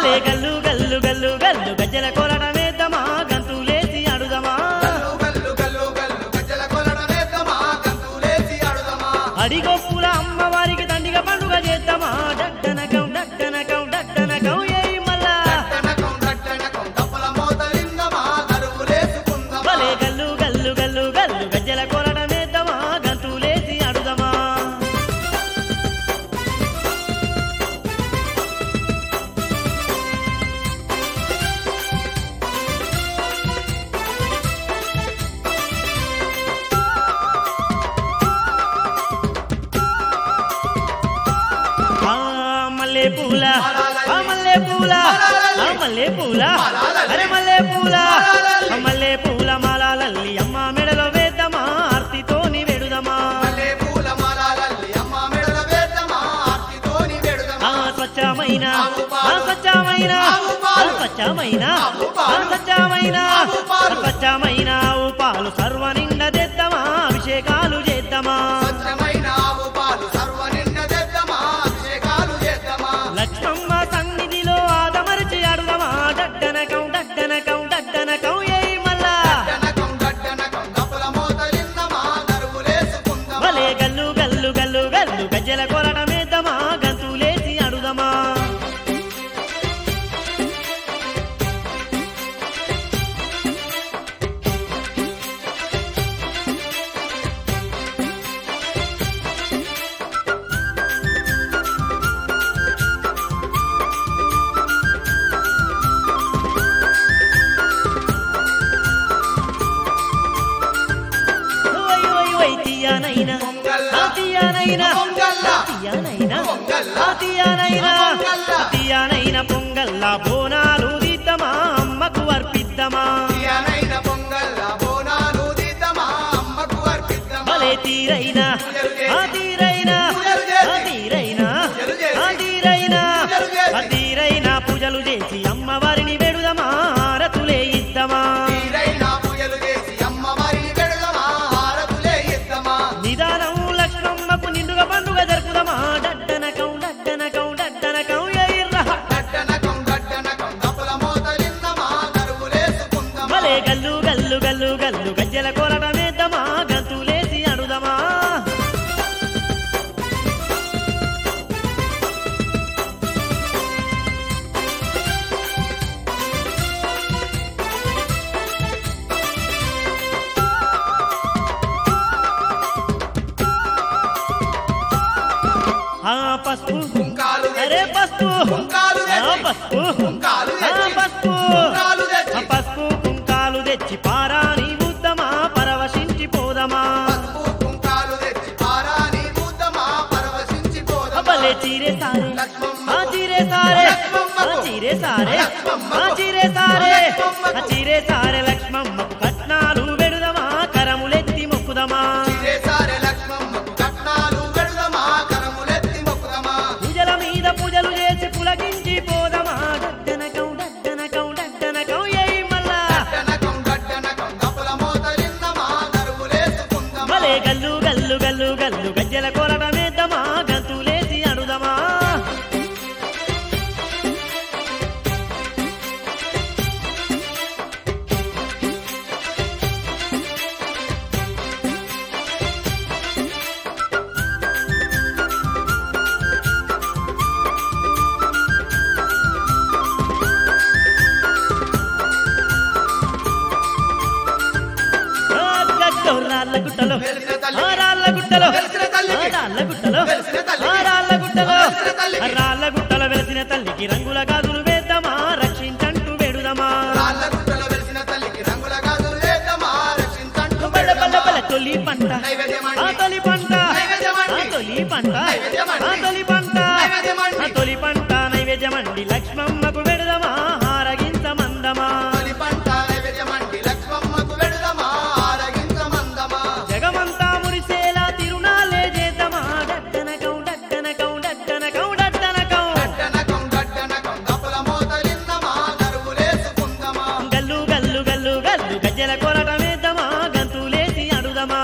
భలే గల్లు గల్లు గల్లు గల్లు గజ్జల కోలటమేద్దామా గంతులేసి అడుదమా అడిగొప్పుల అమ్మవారికి దండిగా పండుగ చేద్దామా డడ్డనకం డడ్డనకం డడ్డనకం ఏయ్ మల్లా భలే గల్లు గల్లు గల్లు గల్లు గజ్జల కోలటమేద్దామా గంతులేసి అడుదమా మల్లె పూల మల్లె పూల మల్లె పూల అరే మల్లె పూల మల్లె పూల మాలల్లి అమ్మ మెడలో వేద్దామా ఆర్తితోని వెడుదమా స్వచ్ఛమైన స్వచ్ఛమైన స్వచ్ఛమైన స్వచ్ఛమైన స్వచ్ఛమైన ఆవు పాలు సర్వ నిండా తెద్దామా అభిషేకాలు చేద్దామా లక్ష్మమ్మ సన్నిధిలో ఆదమరిచి అడుదమా డడ్డనకం డడ్డనకం డడ్డనకం ఏయ్ మల్లా భలే గల్లు గల్లు గల్లు గల్లు గజ్జల కోలటమేద్దామా గంతులేసి అడుదమా తీయనైనా తీయనైనా తీయనైనా తీయనైనా తీయనైనా పొంగల్లా బోనాలు దిద్దమా అమ్మకు అర్పిద్దమా భలే తీరైనా తీరైనా తీరైనా తీరైనా తీరైనా పూజలు చేసి అమ్మవారిని వెడుదమా హారతులే ఇద్దమా నిదానం లక్ష్మమ్మకు నిండుగా పండుగ జరుపుదమా డడ్డనకం డడ్డనకం డడ్డనకం ఎయిర్రా భలే గల్లు గల్లు గల్లు గల్లు గజ్జల కోలటమేద్దామా గంతులేసి అడుదమా పసుపు అరే పసుపు పసుపు పసుపు పసుపు కుంకాలు తెచ్చి పారాని బుద్దమా పరవశించి పోదమా భలే చీరే సారే చీరే సారే చీరే సారే చీరే సారే చీరే సారే లక్ష్మమ్మకు కట్నాలు వెడుదమా కరములెత్తి మొక్కుదమా పూజలు చేసి పులకించి పోదమా డడ్డనకం డడ్డనకం డడ్డనకం ఏయ్ మల్లా భలే గల్లు గల్లు గల్లు గల్లు గజ్జల కోలటమేద్దామా గంతులేసి అడుదమా రాళ్ళ గుట్టలో రాళ్ళ గుట్టలో రాళ్ళ గుట్టలో రాళ్ళ గుట్టలో రాళ్ళ గుట్టలో వెలిసిన తల్లికి రంగుల గాజులు వేద్దామా రక్షించంటూ వేడుదమా తొలి పంట తొలి పంట తొలి పంట తొలి పంట తొలి పంట నైవేద్యమండి లక్ష్మమ్మకు వెడుదమా హారగించమందమా జగమంతా మురిసేలా తిరునాలే చేద్దామా డడ్డనకం డడ్డనకం డడ్డనకం డడ్డనకం గల్లు గల్లు గల్లు గల్లు గజ్జల కోలటమేద్దామా గంతులేసి అడుదమా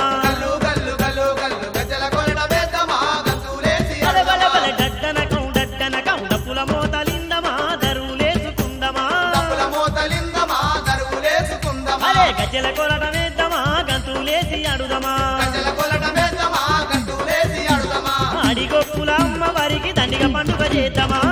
డడ్డనకం డడ్డనకం డప్పుల మోతలిందమా దరువులే గజ్జల కోలటం వేద్దామా గంతులేసి అడుదమా గజ్జల కొలట వేద్దామా గంతులేసి అడుదమా అడిగొప్పుల అమ్మ వారికి దండిగా పండుగ చేద్దామా